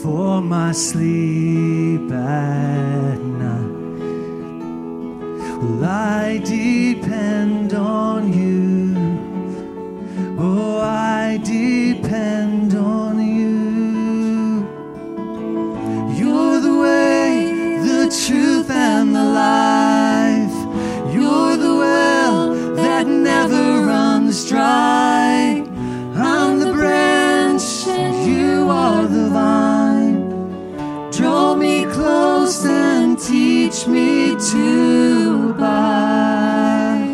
for my sleep at night. Well, I depend on you. Oh, I depend on you. You're the way, the truth, and the life. You're the well that never runs dry. I'm the branch, and you are the vine. Draw me close and teach me to abide.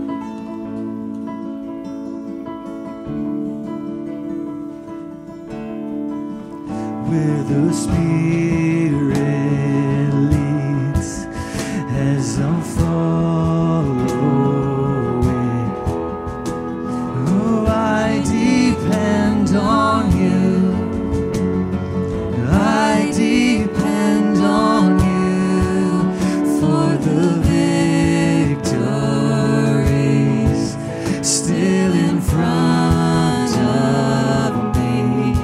Where the Spirit leads, as I'm following. Oh, I depend on you. I depend on you for the victories still in front of me.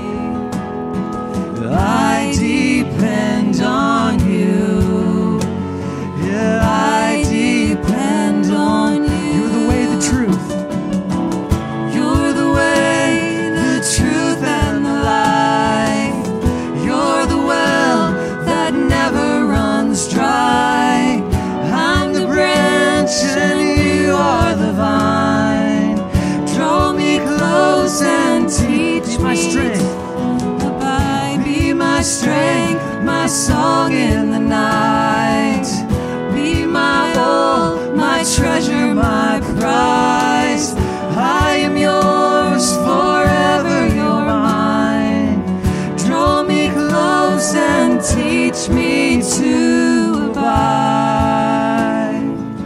I depend on you. Yeah, I depend on you. You're the way, the truth. You're the way, the truth, and the life. You're the well that never runs dry. I'm the branch and you are the vine. Draw me close and teach my strength. Be my strength, my song in the night. Be my all, my treasure, my prize. I am yours, forever you're mine. Draw me close and teach me to abide.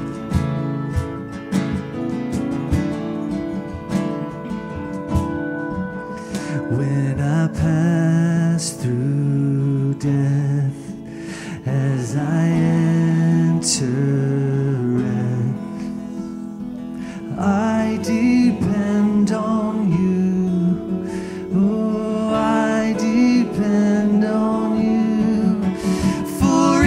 When I pass through death, as I enter rest, I depend on you. Oh, I depend on you for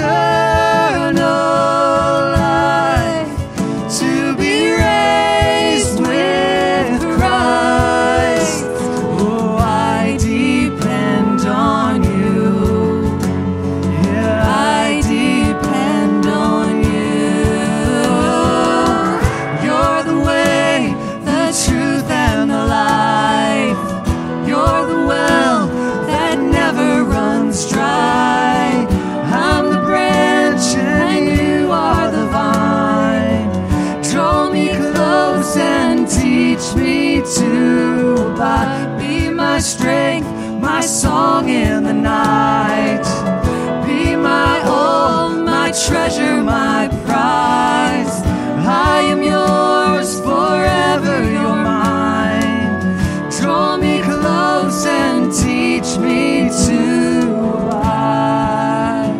eternal life, to be raised with Christ. Oh, I depend on you. Yeah, I depend on you. You're the way, the truth, and the life. You're the well that never runs dry. I'm the branch and you are the vine. Draw me close and teach me to abide. Be my strength, my song in the night. Be my all, my treasure, my prize. I am yours, forever you're mine. Draw me close and teach me to abide.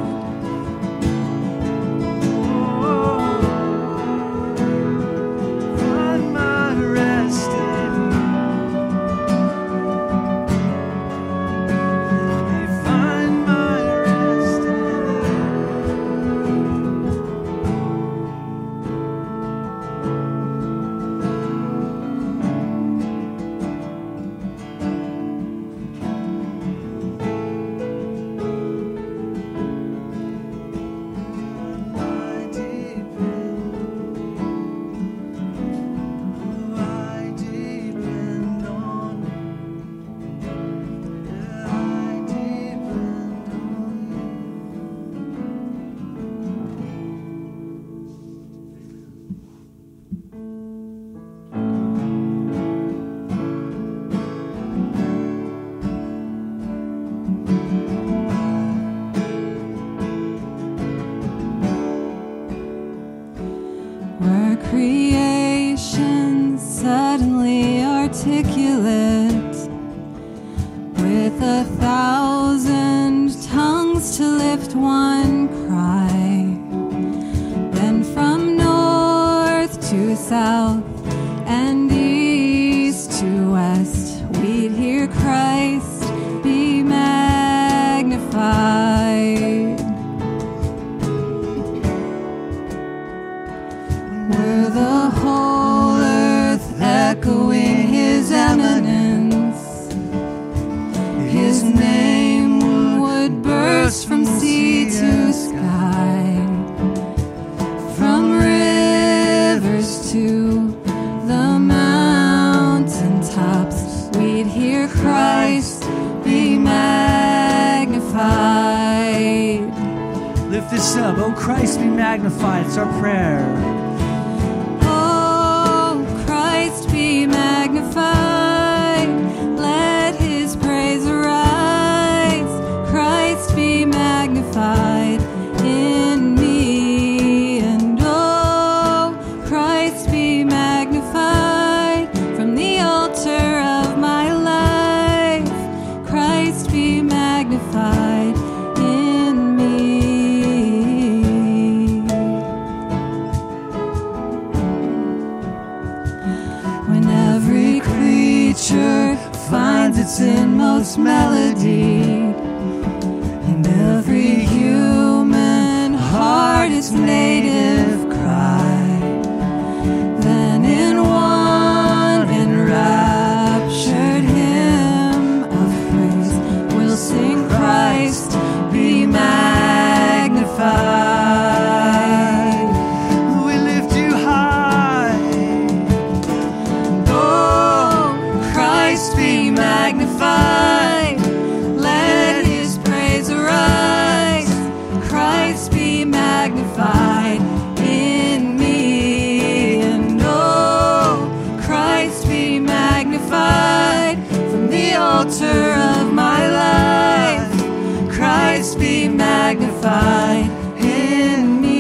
Find my rest in you. Let me find my rest in Were creation suddenly articulate, with 1,000 tongues to lift one cry, then from north to south and east to west, we'd hear Christ be magnified. His name would burst from sea to sky, from rivers to the mountain tops. We'd hear Christ be magnified. Lift this up. Oh, Christ be magnified. It's our prayer. Oh, Christ be magnified. Let His praise arise. Christ be magnified in me. And oh, Christ be magnified from the altar of my life. Christ be magnified in me. When every creature finds its inmost melody, and every human heart its native cry, then in one enraptured hymn of praise we'll sing, Christ be magnified. We lift you high. Oh, Christ be magnified. Let His praise arise. Christ be magnified in me. And oh, Christ be magnified from the altar of my life. Christ be magnified in me.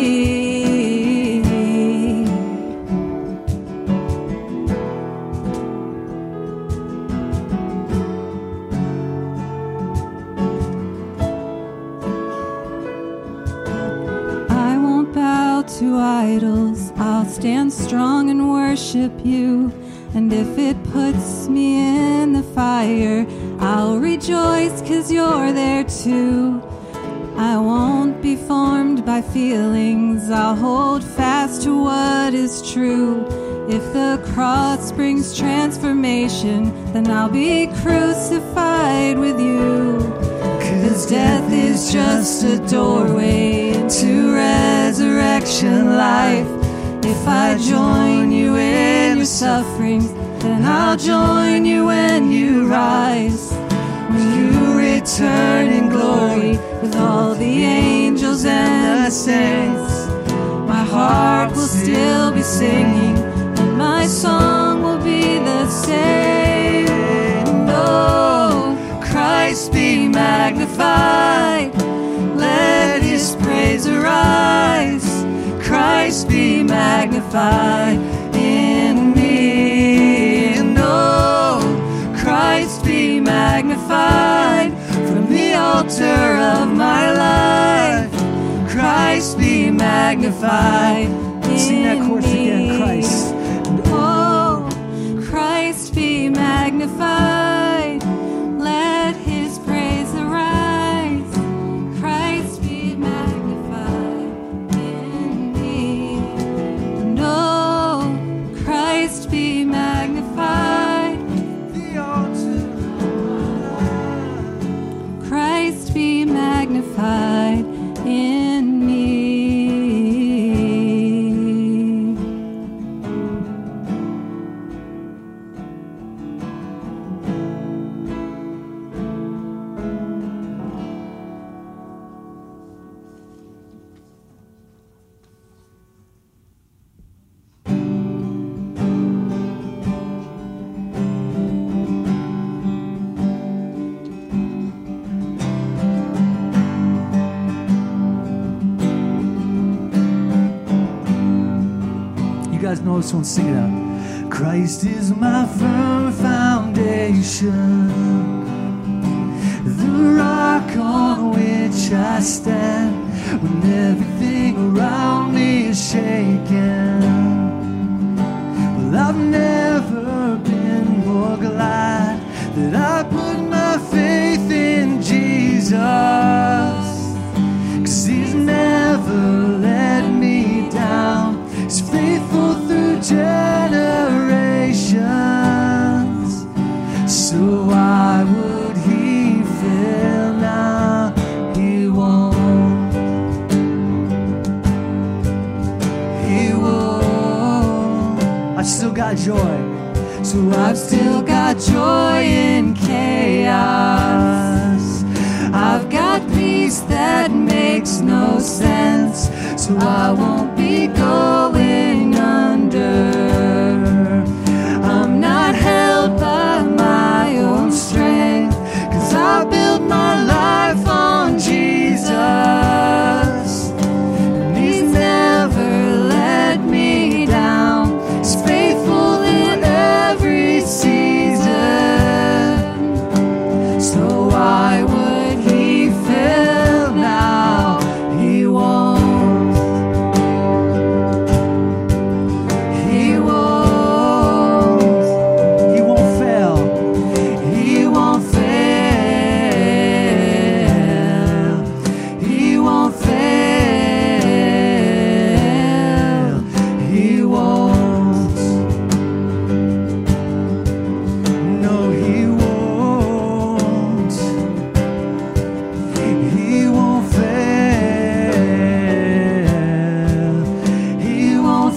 I won't bow to idols. I'll stand strong and worship you. And if it puts me in the fire, I'll rejoice 'cause you're there too. I won't be formed by feelings. I'll hold fast to what is true. If the cross brings transformation, then I'll be crucified with you. 'Cause death is just a doorway to resurrection life. If I join you in your sufferings, then I'll join you when you rise. When you return in glory with all the angels and the saints, my heart will still be singing, and my song will be the same. Oh, Christ be magnified. Let His praise arise. Christ be magnified in me. And oh, Christ be magnified from the altar of my life. Christ be magnified in Sing that chorus me. again. Christ. Oh, Christ be magnified. Let His praise arise. Christ be magnified in me. And oh, Christ be magnified. The altar. Christ be magnified in me. You guys know this one, sing it out. Christ is my firm foundation, the rock on which I stand when everything around me is shaken. Well, I've never been more glad that I put my faith in Jesus, 'cause He's never let me down. He's faithful through generations. So why would He joy. So I've still got joy in chaos. I've got peace that makes no sense. So I won't be going under. I'm not held by my own strength, 'cause I built my life on Jesus. And He's never let me down. He's faithful in every season. So why would He fail now? He won't. He won't. He won't fail. He won't fail. He won't fail. He won't. No, He won't. He won't fail. He won't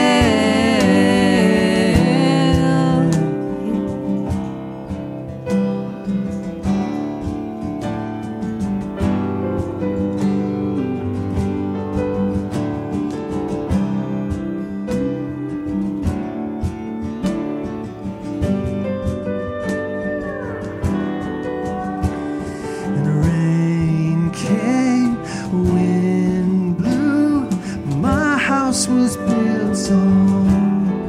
fail. And the rain came, wind blew, my house was built on.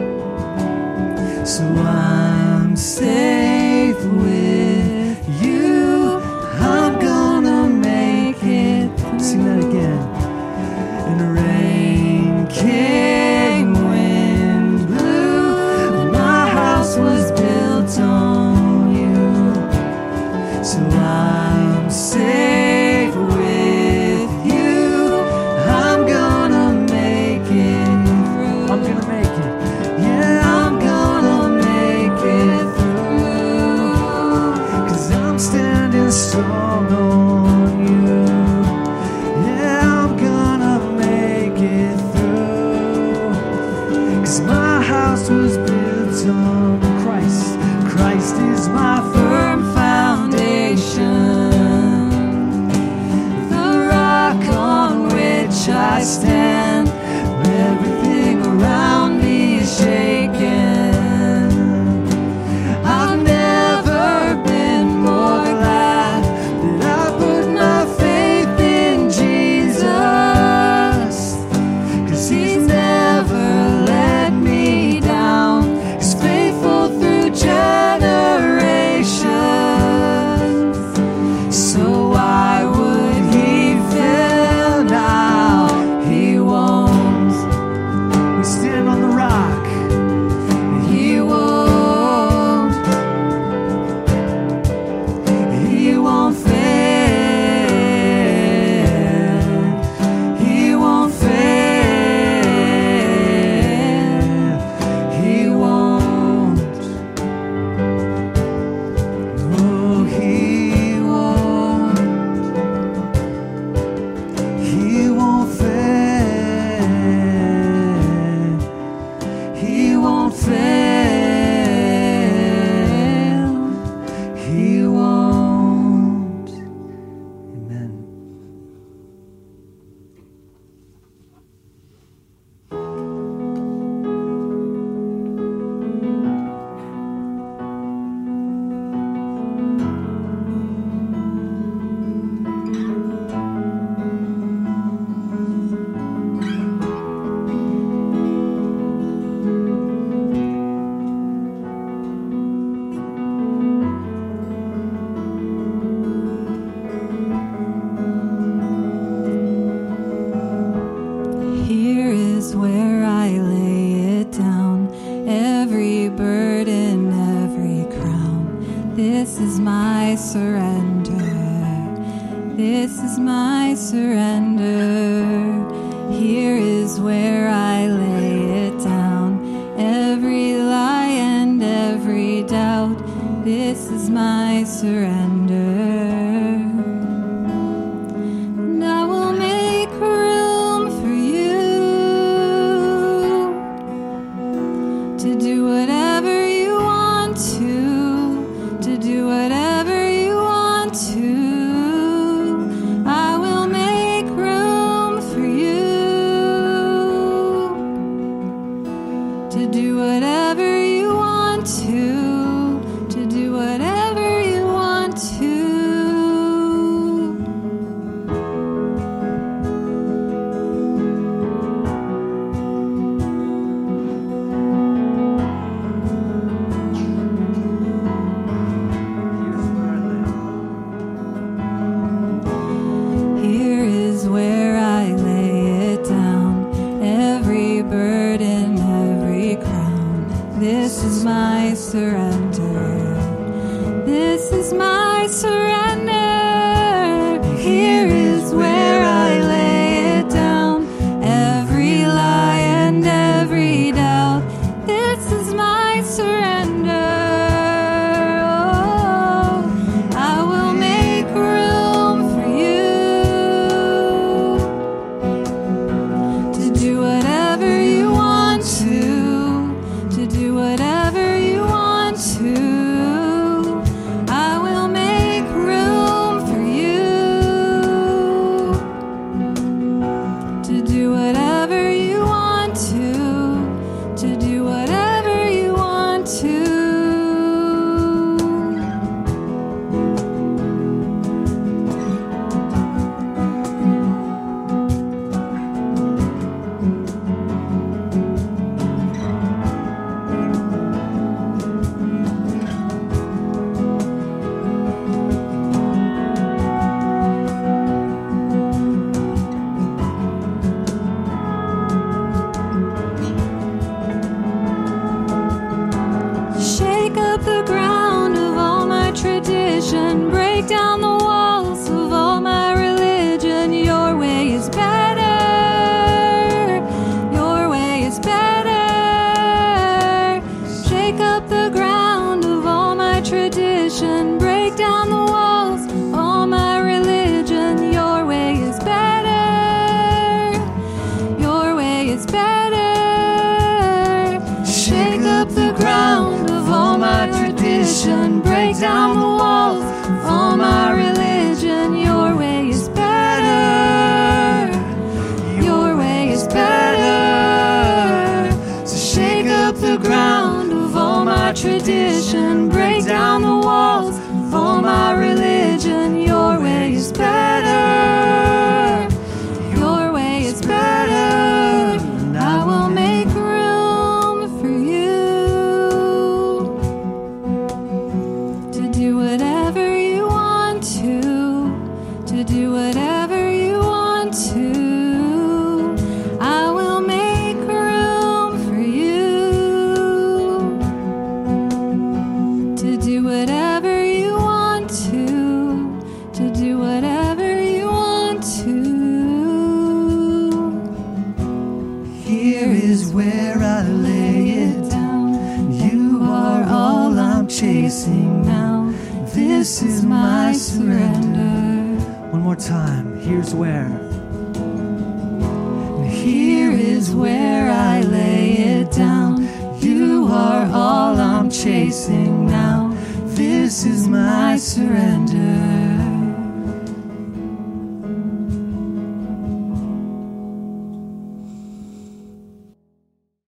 So I'm safe with you. I'm gonna make it through. Sing that again. And the rain came, wind blew, my house was built on you. So I'm safe with you. I'm gonna make it through. I'm gonna make it. Yeah, I'm gonna make it through. 'Cause I'm standing strong on you. Yeah, I'm gonna make it through. 'Cause my house was built on Christ. Christ is my firm foundation, the rock on which I stand. When everything around me is shaken, I've never been more glad that I put my faith in Jesus. 'Cause He's never let me down. He's faithful through generations. So why would He fail now? He won't. We stand on the rock. He won't. He won't fail. He won't fail. He won't. Oh, He won't. He won't fail. He won't fail. He won't. Amen. Here is where I lay it down, every burden, every crown. This is my surrender. This is my surrender. Here is where I lay it down, every lie and every doubt. This is my surrender. And I will make room for you to do what surrender. This is my surrender. Here is where I lay it down. Every lie and every doubt. This is my surrender. Oh, I will make room for you to do whatever you want to do whatever you want to. I will make room for you to do whatever you want to do whatever you want to. Shake up the ground of all my tradition, break down the walls of all my religion. Your way is better, your way is better. Shake up the ground of all my tradition, break down the walls of all my religion. Your way is better, your way is better. Shake up the ground of all my tradition, break down the walls of all my religion. Your way is better, your way is better. So shake up the ground of all my tradition, break down the walls of all my religion. Your way is better, your way is better. And I will make room for you to do whatever you want to do whatever you want to. I will make room for you to do whatever you want to do whatever you want to. Here is where I lay it down. You are all I'm chasing now. This is my surrender. One more time. Here's where. And here is where I lay it down. You are all I'm chasing now. This is my surrender.